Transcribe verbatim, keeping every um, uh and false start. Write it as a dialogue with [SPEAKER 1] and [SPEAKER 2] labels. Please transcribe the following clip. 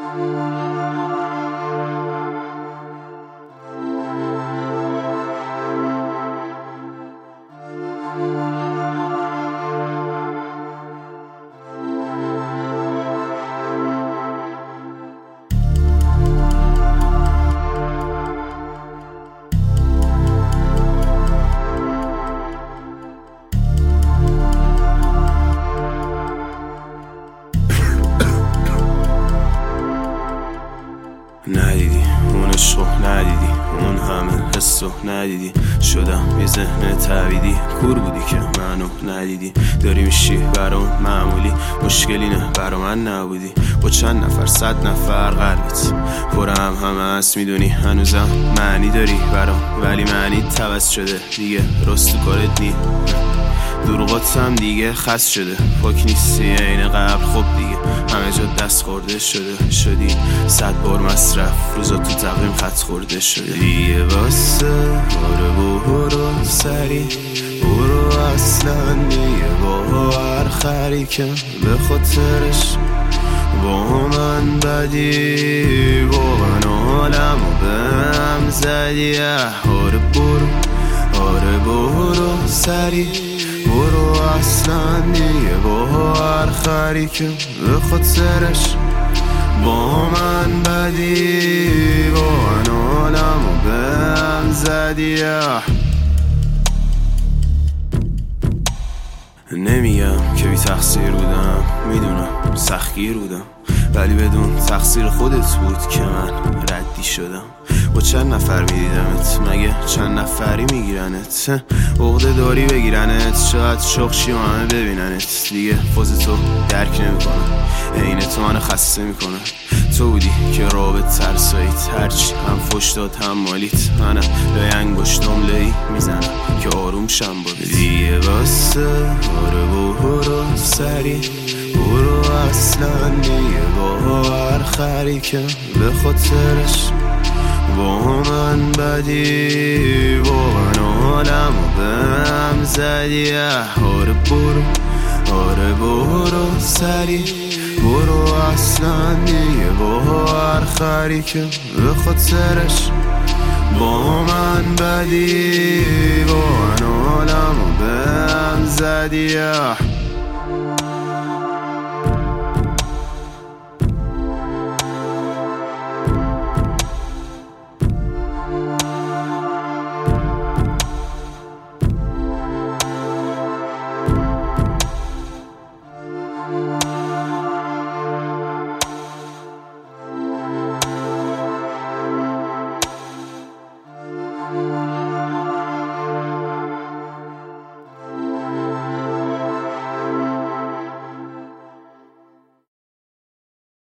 [SPEAKER 1] ندیدی اون عشقو، ندیدی اون همه حسو، ندیدی شدم یه ذهن تعویدی، کور بودی که منو ندیدی. داری میشی برام معمولی، مشکلی نه برا من نبودی. با چند نفر صد نفر قلبت پرم همه هست، میدونی هنوزم معنی داری برام، ولی معنی توز شده دیگه، راست تو کارت نی. دروغات هم دیگه خس شده، پاک نیستی عین قبل. خب دیگه همه جا دست خورده شده، شدی صد بار مصرف، روزا تو تقویم خط خورده شده دیگه. واسه برو برو سری برو، اصلا دیگه با هر خری که به خاطرش با من بدی، با من عالم و به هم زدی. آره برو آره برو سری برو، اصلا دیگه با هر خری که به خاطرش با من بدی، با من عالم و به هم زدی. نمیگم که بی تقصیر بودم، میدونم سختگیر بودم، ولی بدون تقصیر خودت بود که من ردی شدم. با چند نفر میدیدمت، مگه چند نفری میگیرنت؟ عقده داری بگیرنت، شاید شخشی و همه ببیننت. دیگه فاز تو درک نمیکنم، عین تو من خسته میکنه. تو بودی که رابط ترساییت، هرچی هم فش داد هم مالیت. منم لای انگشتم لایی میزنم که آروم شم با دیگه. واسه آره برو سری برو، اصلا دیگه با هر خری که به خاطرش با من بدی، با من عالم و به هم زدی. آره برو آره برو سری برو، اصلا دیگه با هر خری که به خاطرش با من بدی، با من عالم و به هم زدی.